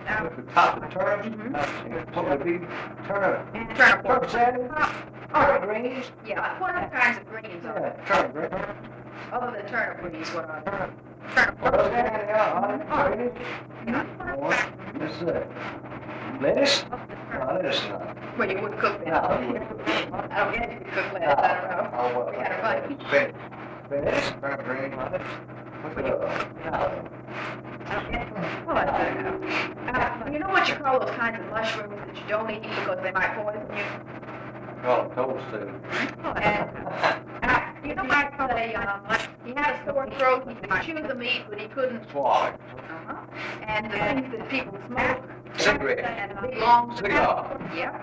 At the top of the turnips, it's supposed to be turnip. Turnip salad, turnip greens. Yeah, what other kinds of greens are there? Turnip greens. Other than turnip greens, what are there? Let's lettuce? No, lettuce not. Well, you wouldn't cook that. No, I don't get you to cook lettuce, I don't know. Oh, well. We got a bunch. Lettuce, turnip green, lettuce. Oh, I don't know. You know what you call those kinds of mushrooms that you don't eat because they might poison you? Call it toadstool. And you know, I say he had a sore throat. He could chew the meat, but he couldn't Swallow. And the things that people smoke. Cigarette. And the big long Cigar. Yeah.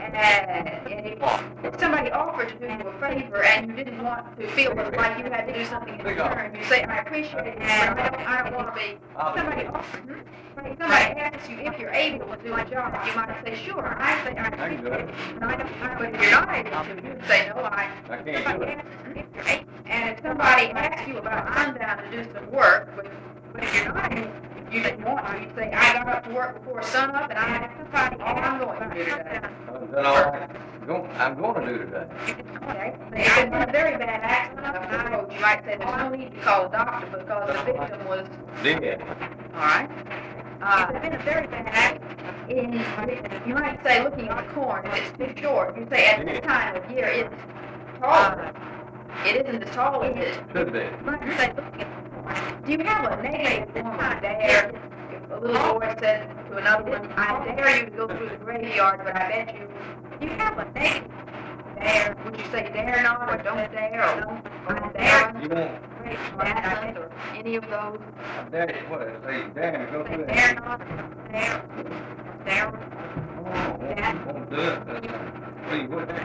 And if somebody offered to do you a favor and you didn't want to feel like you had to do something in return, you say, I appreciate it, and I don't want to be. Somebody asks you if you're able to do a job, you might say, sure. I say, I appreciate it. But if you're not able to, you say, no, I can't do it. And if somebody asks you about, I'm down to do some work, but if you're not able, you didn't want to, you say, I got up to work before sun up, and I have somebody all I'm going to do today. I'm going to do today. They in a very bad accident, you might say there's no need to call a doctor because the victim was dead. All right. It's been a very bad accident. You might say, looking at the corn, if it's too short, you say at this time of year it's taller. It isn't as tall as it should be. You might say, looking at the corn, do you have a negative form of dare? If a little boy said to another one, I dare you to go through the graveyard, but I bet you have a negative dare. Would you say dare not, or don't dare, or don't dare? You won't. Or any of those? I dare you. What? Say dare to go through that. Dare not, dare. Won't do it. Well, you would.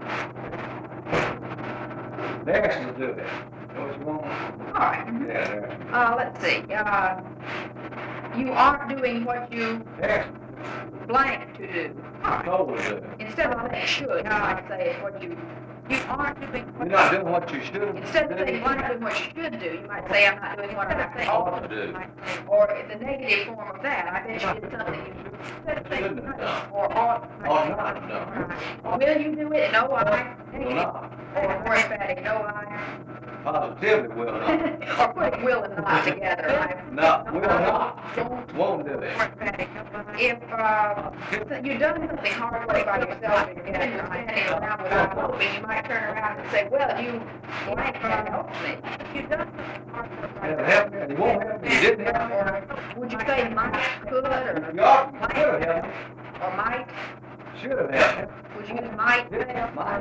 Dare to do it. What you want? All right. Yeah. Let's see. You aren't doing what you blank to do. All right. Instead of saying should, I might say what you aren't doing what you're not doing what you should. Instead of saying you're not doing what you should do, you might say I'm not doing what I ought to do. Or the negative form of that, I bet you did something you shouldn't have done. Or ought not have done. Will you do it? No, I. Will not. Or more emphatic, no, I. Positively will not. Or putting will and not together. No, will not. Won't do it. If you've done something hard way by yourself and you're standing around without hoping, you might turn around and say, well, you blank helped me. If you've done something hard way by yourself, you won't help me. You didn't help me. Would you say might, could, or you ought to have helped me. Or might? Should have helped me. Would you use might? Might.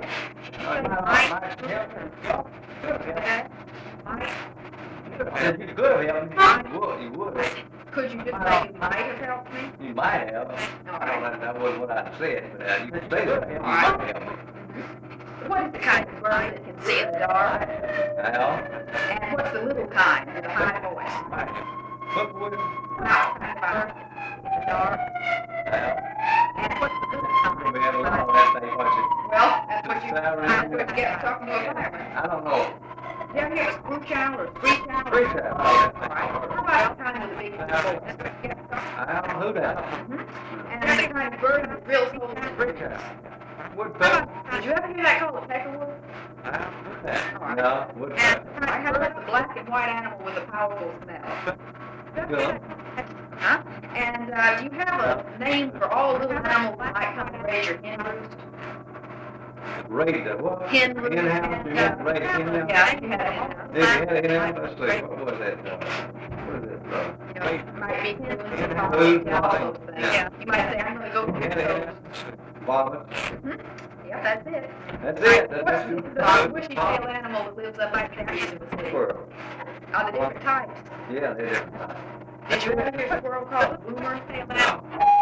If you could have helped me, you would. Could you just say you might have helped me? You might have. I don't know, that wasn't what I said, but you could say that. You might have. What is the kind of bird that can see in the dark? Well. And what's the little kind with a high voice? Hookwood. No, in the dark. Well. And what's the little kind? We had a lot of that thing, what's it? Well, that's what you get talking to a fireman. I don't know. Do you ever hear a screw owl or screech owl? Screech owl. All right. How about the kind with the big voice? I don't know who that. And the kind of bird with real soul. Screech owl. Woodpecker. Did you ever hear that called a peckerwood? I don't know that. No, woodpecker. And I heard about the black and white animal with a powerful smell. Good. Huh? And do you have a name for all little animals that might come and raise your hen roost? Raid the what? Hen roost. Hen house? You had raid a hen house? Yeah, you had a hen house. Did you have a hen house? Let's see, what was that? What is it? Might be hen roost, all those things. Yeah, you might say, I'm going to go to hen house. Vomit. Yeah, that's it. That's it. What's the bushy-tailed animal that lives up by the trees in the city? Squirrel. Are the different types? Yeah, they're different types. Did you ever hear a squirrel called a boomer tailed animal?